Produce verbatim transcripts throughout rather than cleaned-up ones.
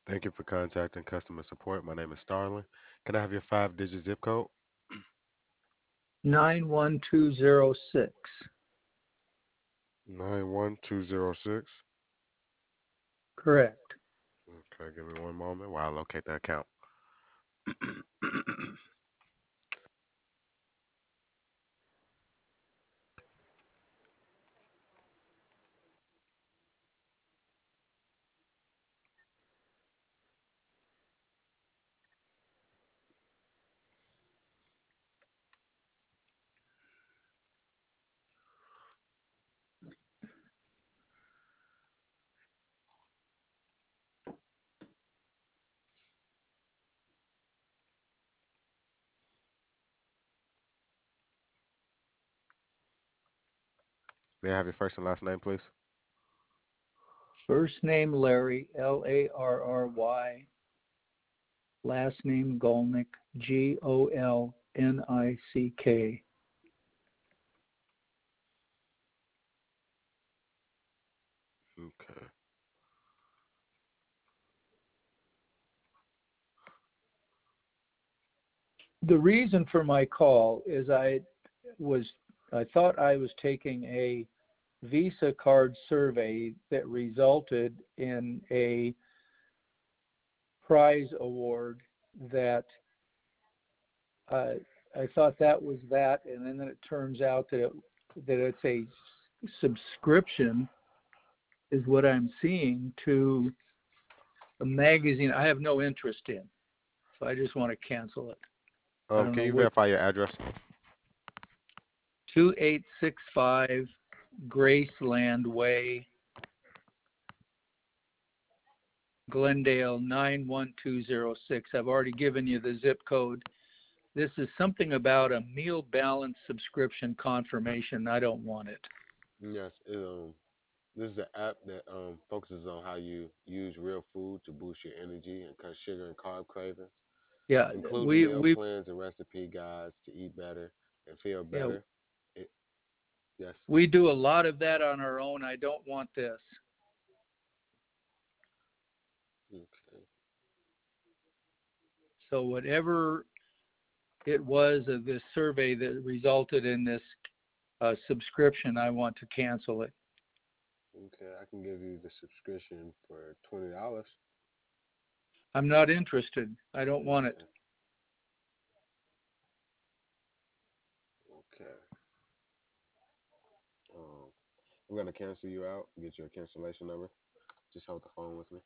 Thank you for contacting customer support. My name is Starlin. Can I have your five-digit zip code? nine one two zero six. nine one two zero six. Correct. Okay, give me one moment while I locate the account. May I have your first and last name, please? First name Larry, L A R R Y. Last name Golnick, G O L N I C K. Okay. The reason for my call is I was I thought I was taking a Visa card survey that resulted in a prize award that uh, I thought that was that, and then it turns out that it, that it's a subscription is what I'm seeing to a magazine I have no interest in. So I just want to cancel it. I Um, don't can know you what. verify your address? two eight six five Graceland Way, Glendale nine one two zero six. I've already given you the zip code. This is something about a meal balance subscription confirmation. I don't want it. Yes. It, um, this is an app that um focuses on how you use real food to boost your energy and cut sugar and carb cravings, Yeah, including we meal we plans and recipe guides to eat better and feel yeah, better. It, yes. we do a lot of that on our own. I don't want this. Okay. So whatever it was of this survey that resulted in this uh, subscription, I want to cancel it. Okay. I can give you the subscription for twenty dollars. I'm not interested. I don't want it. Okay. Okay. Um, I'm gonna cancel you out. Get you a cancellation number. Just hold the phone with me.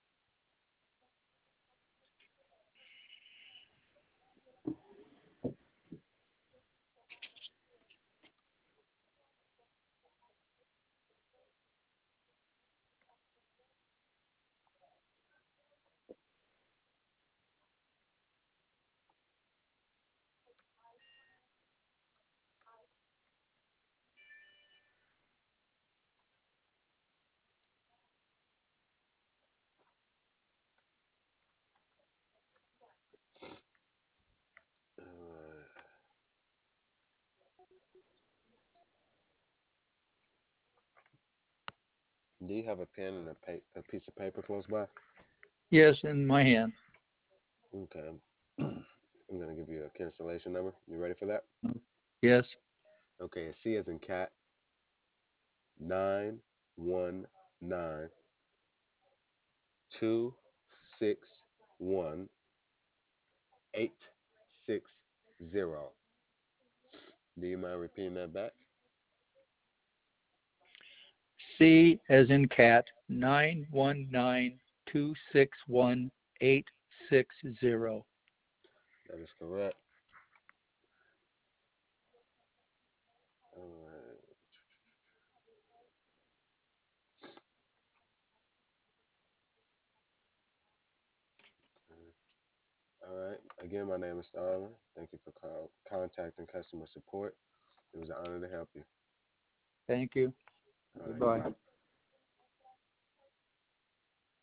Alright. Do you have a pen and a, pa- a piece of paper close by? Yes, in my hand. Okay. I'm gonna give you a cancellation number. You ready for that? Yes. Okay. C as in cat. Nine one nine two six one eight six zero. Do you mind repeating that back? C as in cat, nine one nine two six one eight six zero. That is correct. All right. All right. Again, my name is Starlin. Thank you for call, contacting customer support. It was an honor to help you. Thank you. All right. Goodbye. Goodbye.